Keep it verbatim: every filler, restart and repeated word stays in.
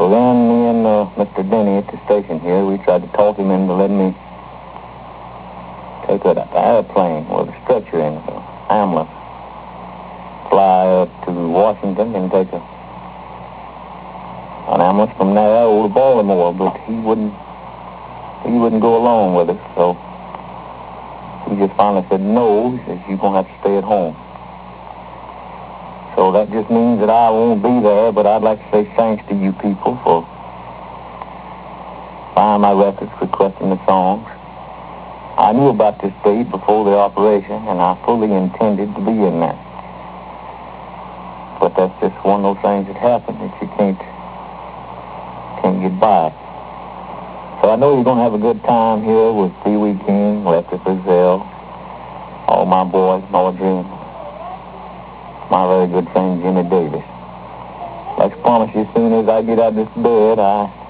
So then me and uh, Mister Denny at the station here, we tried to talk him into letting me take an airplane with a stretcher in it, an ambulance, fly up to Washington and take a, an ambulance from there over to Baltimore, but he wouldn't, he wouldn't go along with it, so he just finally said, no, he says, you're going to have to stay at home. So that just means that I won't be there, but I'd like to say thanks to you people for buying my records, requesting the songs. I knew about this date before the operation, and I fully intended to be in there. But that's just one of those things that happen that you can't, can't get by. So I know you're going to have a good time here with Pee Wee King, Lefty Frizzell, all my boys, Audrey, and my very good friend Jimmy Davis. Like I promise you, as soon as I get out of this bed, I